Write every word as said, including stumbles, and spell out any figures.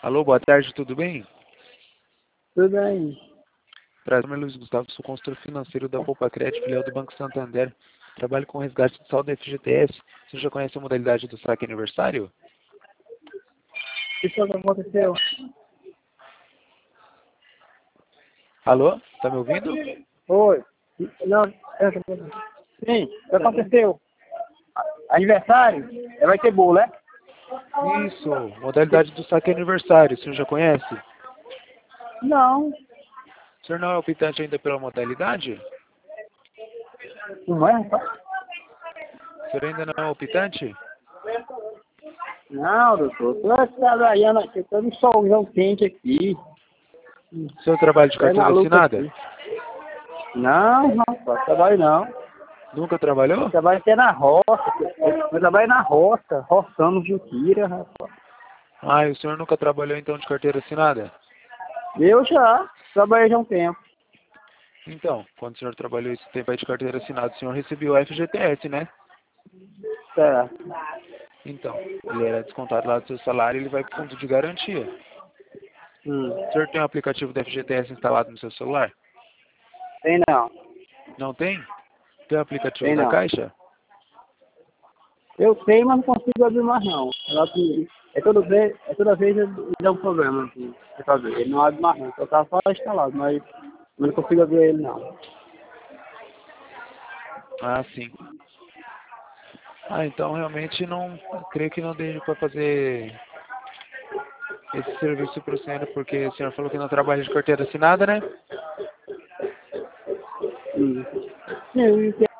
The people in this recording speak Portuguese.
Alô, boa tarde, tudo bem? Tudo bem. Prazer, meu Luiz Gustavo, sou consultor financeiro da Poupa Crédito, filial do Banco Santander. Trabalho com resgate de saldo F G T S. Você já conhece a modalidade do saque aniversário? O que aconteceu? Alô, tá me ouvindo? Oi. Não, é, sim, o que aconteceu? Aniversário? É, vai ter bolo, é? Isso, modalidade do saque aniversário, o senhor já conhece? Não, O senhor não é optante ainda pela modalidade? não é, rapaz? O senhor ainda não é optante? Não, doutor. Estou trabalhando aqui, estou no solzão quente aqui. O senhor trabalha de É na carteira luta assinada? aqui. Não, rapaz, trabalho não. Nunca Eu trabalhou? trabalho até na roça. Eu trabalho na roça, roçando Jutira, rapaz. Ah, e o senhor nunca trabalhou então de carteira assinada? Eu já trabalhei já há um tempo. Então, quando o senhor trabalhou esse tempo aí de carteira assinada, o senhor recebeu o F G T S, né? Certo. Então, ele era descontado lá do seu salário e ele vai para o fundo de garantia. Hum. O senhor tem o aplicativo do F G T S instalado no seu celular? Tem não, Não tem? Tem o aplicativo tem da não. Caixa? Eu tenho, mas não consigo abrir mais não. Ela que- É toda vez, é toda vez ele dá um problema aqui. Você tá vendo? Ele não abre mais não. Eu tava só instalado, mas eu não consigo abrir ele não. Ah, sim. Ah, então realmente não, creio que não dê para fazer esse serviço para o senhor, porque o senhor falou que não trabalha de carteira assinada, né? Hum. Sim,